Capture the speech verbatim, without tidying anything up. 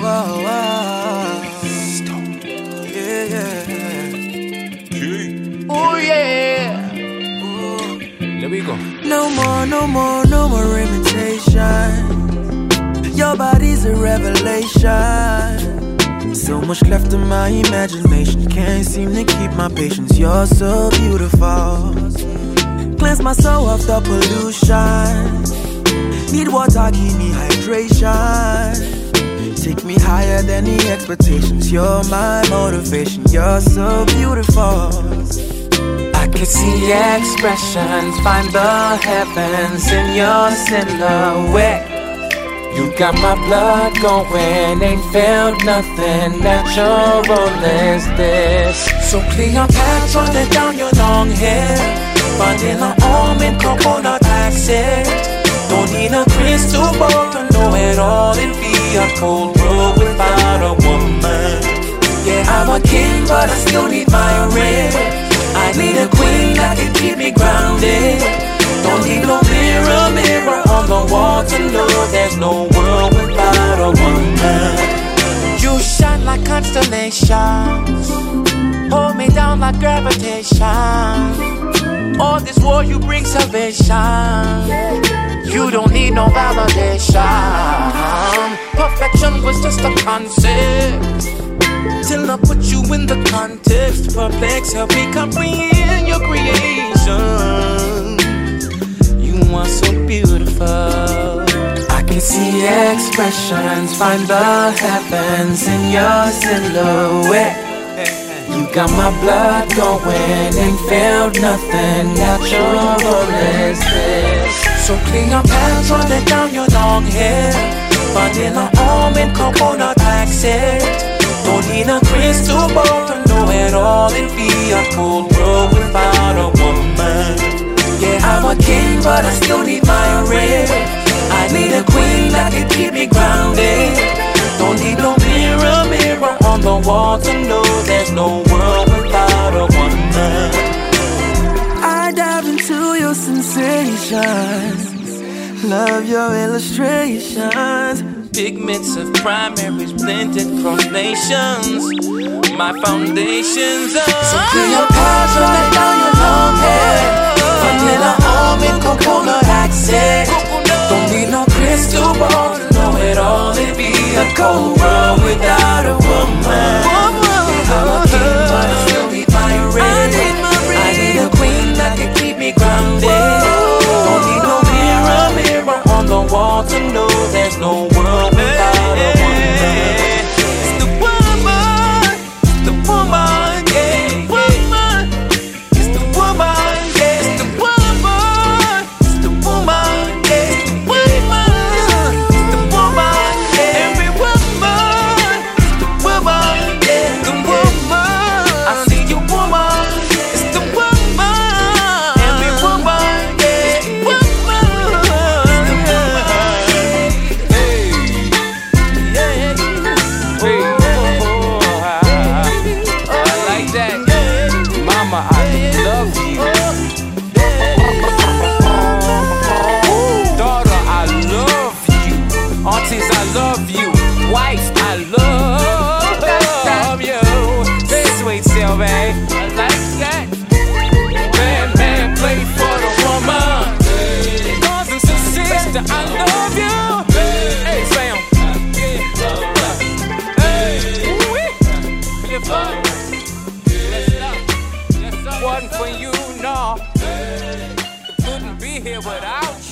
Whoa, whoa. Yeah, yeah. Oh yeah. Ooh. There we go. No more, no more, no more imitation. Your body's a revelation. So much left in my imagination. Can't seem to keep my patience. You're so beautiful. Cleanse my soul of the pollution. Need water, give me hydration. Take me higher than the expectations. You're my motivation. You're so beautiful. I can see expressions, find the heavens in your silhouette. You got my blood going, ain't felt nothing natural as this. So Cleopatra, let down your long hair, vanilla almond, coconut accent. Don't need a crystal ball to know it all. It'd be a cold world without a woman. Yeah, I'm a king, but I still need my ring. I need a queen that can keep me grounded. Don't need no mirror, mirror on the wall to know there's no world without a woman. You shine like constellations, hold me down like gravitation. All this war you bring salvation. You don't need no validation. Perfection was just a concept till I put you in the context. Perplex, help me comprehend your creation. You are so beautiful. I can see expressions, find the heavens in your silhouette. You got my blood going, ain't felt nothing natural as this. So Cleopatra, let down your long hair, vanilla almond, coconut accent. Don't need a crystal ball to know it all. It'd be a cold world without a woman. Yeah, I'm a king, but I still need my ring. I need a queen that can keep me grounded. Don't need no mirror, mirror on the wall to know there's no world without a woman. I dive into your sensations, love your illustrations. Pigments of primaries blended cross nations. My foundations are so Cleopatra, let down your long hair, vanilla almond, coconut accent. Don't need no crystal ball to know it all. It'd be a cold world without a woman. I'm a king, but I still need my ring. I need a queen that can keep me grounded. Don't need no mirror, mirror on the wall to know there's no world without a woman. It's the woman, it's the woman, yeah, woman. It's the woman, yeah, it's the woman, it's the woman, yeah, woman. It's the woman, yeah, every woman. It's the woman, yeah, the woman. I see you, woman. It's the woman, every woman, yeah, woman. It's the woman. Hey, yeah, hey, oh, I like that, Mama. I love you. Daughter, I love you. Aunties, I love you. Wife, I love you. Hey, sweet Sylvie, I like that. Man, man, play for the woman. Cousins and sister, I love you. Hey, Sam. Hey, lift up. Wasn't for you, no. Couldn't be here without you.